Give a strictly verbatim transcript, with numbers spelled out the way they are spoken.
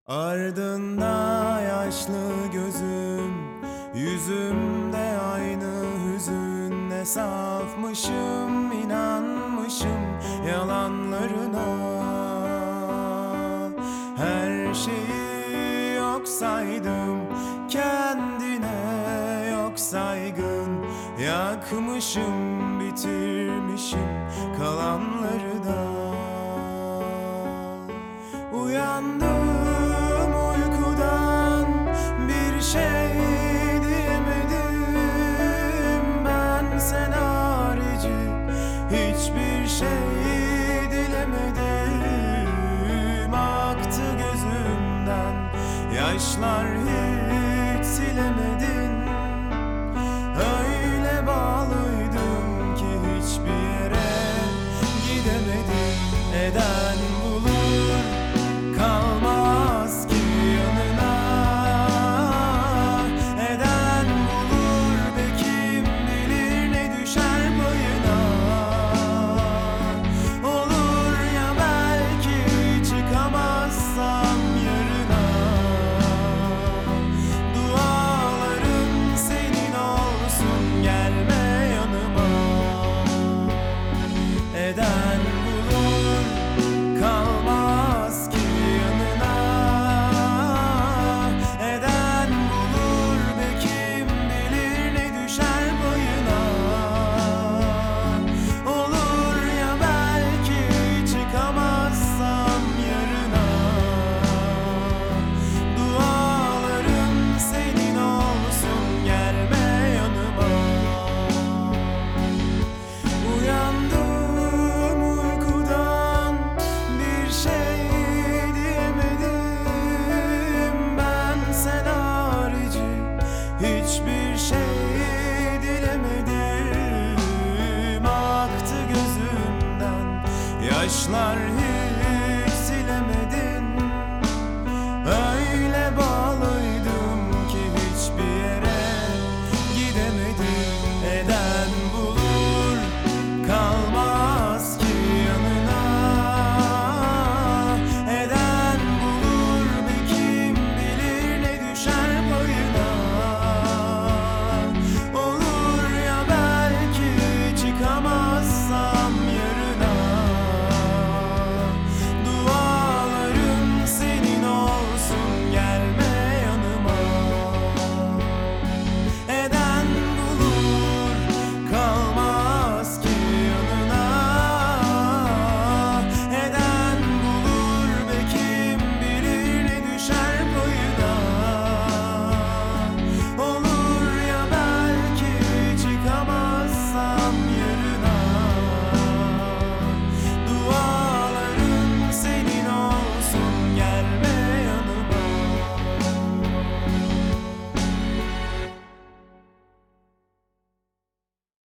Ardında yaşlı gözüm, yüzümde aynı hüzün. Ne safmışım, inanmışım yalanlarına. Her şeyi yok saydım, kendine yok saygın. Yakmışım, bitirmişim kalanları da. Uyandım uykudan, bir şey diyemedim. Ben sen harici hiçbir şey dilemedim. Aktı gözümden yaşlar, hiç silemedin. Öyle bağlıydım ki hiçbir yere gidemedim. Eden bulur, kalmaz ki yanına. Eden bulur be, kim bilir ne düşer payına. Olur ya belki, çıkamazsam yarına. Dualarım senin olsun, gelme yanıma. Eden bulur, kalmaz ki yanına. Eden bulur be, kim bilir ne düşer payına. Olur ya belki, çıkamazsam yarına. Dualarım senin olsun, gelme yanıma. Uyandım uykudan, bir şey diyemedim. Ben sen harici hiçbir şey dilemedim. Aktı gözümden yaşlar, hiç